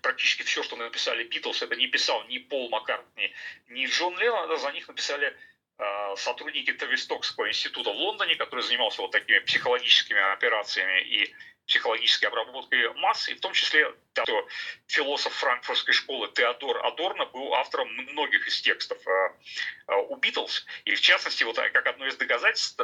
практически все, что написали Битлз, это не писал ни Пол Маккартни, ни Джон Леннон, это за них написали сотрудники Тавистокского института в Лондоне, который занимался вот такими психологическими операциями и психологической обработкой масс, и в том числе философ франкфуртской школы Теодор Адорно был автором многих из текстов у Битлз. И в частности, вот как одно из доказательств,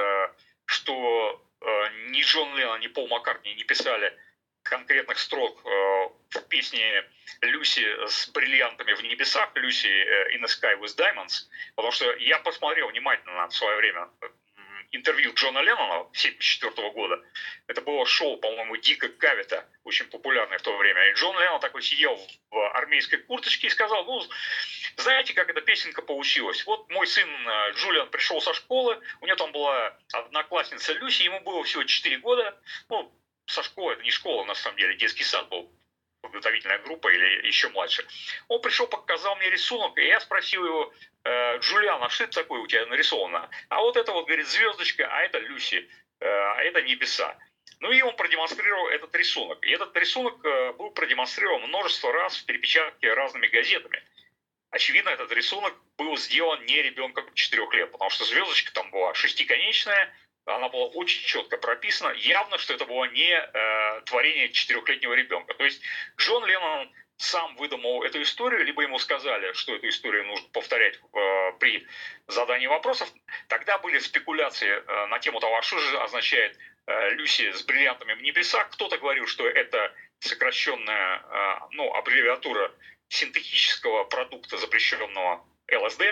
что ни Джон Леннон, ни Пол Маккартни не писали конкретных строк в песне Люси с бриллиантами в небесах, Люси in the Sky with Diamonds, потому что я посмотрел внимательно в свое время интервью Джона Леннона 1974 года. Это было шоу, по-моему, Дика Кавита, очень популярное в то время. И Джон Леннон такой сидел в армейской курточке и сказал: ну, знаете, как эта песенка получилась? Вот мой сын Джулиан пришел со школы, у него там была одноклассница Люси, ему было всего 4 года, ну, со школы, это не школа, на самом деле, детский сад был, подготовительная группа или еще младше. Он пришел, показал мне рисунок, и я спросил его: Джулиан, а что это такое у тебя нарисовано? А вот это вот, говорит, звездочка, а это Люси, а это небеса. Ну и он продемонстрировал этот рисунок. И этот рисунок был продемонстрирован множество раз в перепечатке разными газетами. Очевидно, этот рисунок был сделан не ребенком 4 лет, потому что звездочка там была шестиконечная, она была очень четко прописана. Явно, что это было не творение 4-летнего ребенка. То есть Джон Леннон сам выдумал эту историю, либо ему сказали, что эту историю нужно повторять при задании вопросов. Тогда были спекуляции на тему того, что же означает Люси с бриллиантами в небесах. Кто-то говорил, что это сокращенная аббревиатура синтетического продукта, запрещенного ЛСД.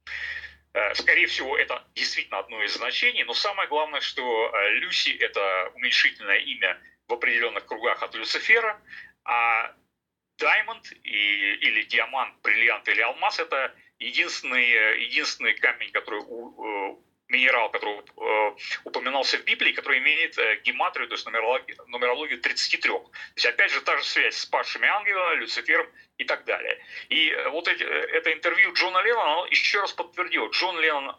Скорее всего, это действительно одно из значений, но самое главное, что Люси – это уменьшительное имя в определенных кругах от Люцифера, а Diamond или диамант, бриллиант или алмаз – это единственный камень, минерал, который упоминался в Библии, который имеет гематрию, то есть нумерологию 33. То есть, опять же, та же связь с падшими ангелами, Люцифером и так далее. И вот это интервью Джона Леннона, оно еще раз подтвердило: Джон Леннон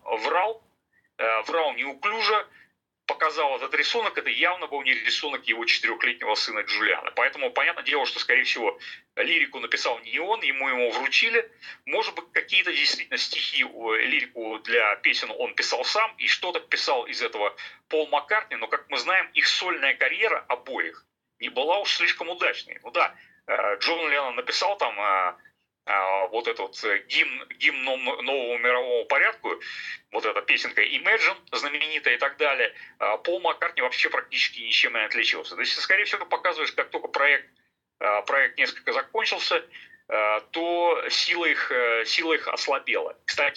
врал неуклюже, показал этот рисунок, это явно был не рисунок его 4-летнего сына Джулиана. Поэтому понятное дело, что, скорее всего, лирику написал не он, ему вручили. Может быть, какие-то действительно стихи, лирику для песен он писал сам, и что-то писал из этого Пол Маккартни, но, как мы знаем, их сольная карьера обоих не была уж слишком удачной. Ну да, Джон Леннон написал там вот этот гимн нового мирового порядка, вот эта песенка Imagine знаменитая и так далее. Пол Маккартни вообще практически ничем не отличился. То есть, скорее всего, показываешь, как только проект несколько закончился, то сила их ослабела. Кстати,